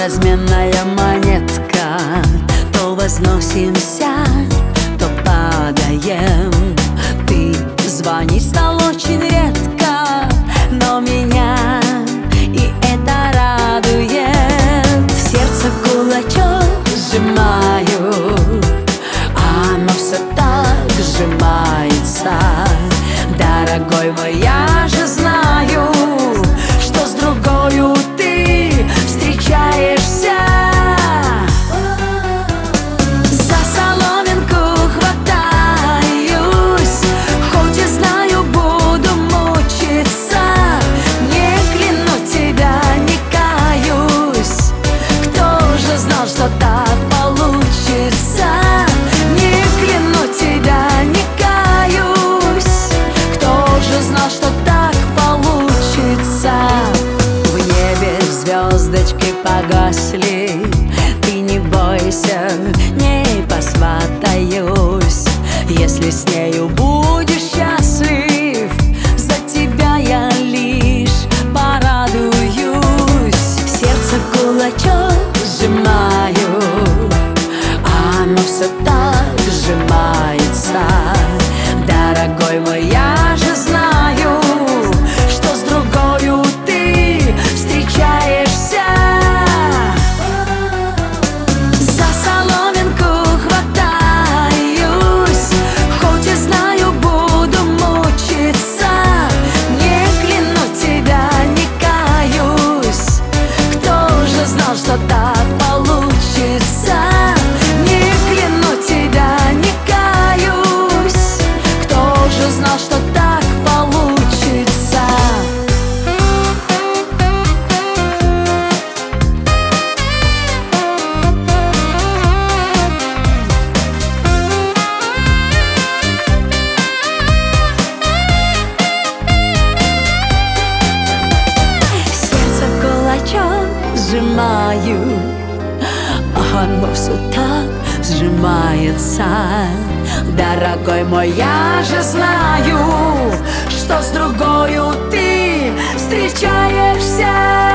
разменная монетка. То возносимся, то падаем. Ты звонить стал очень редко, но меня и это радует. В сердце кулачок сжимаю, оно все так сжимается. Дорогой мой, я же знаю, что с другою ты встречаешься. За соломинку хватаюсь, хоть и знаю, буду мучиться. Не кляну тебя, не каюсь. Кто же знал, что так получится? Не кляну тебя, не каюсь. Кто же знал, что так получится? В небе звездочки погасли. Ты не бойся, не посватаюсь. Если с нею будешь счастлив, за тебя я лишь порадуюсь. Сердце в кулачок сжимаю, оно все так сжимается. Дорогой мой, я же знаю, что с другою ты встречаешься. За соломинку хватаюсь, хоть и знаю, буду мучиться. Не кляну тебя, не каюсь. Кто же знал, что так получится? Не кляну тебя, не каюсь. Кто же знал, что так получится? Сердце в кулачок сжимаю, оно все так сжимается. Дорогой мой, я же знаю, что с другою ты встречаешься.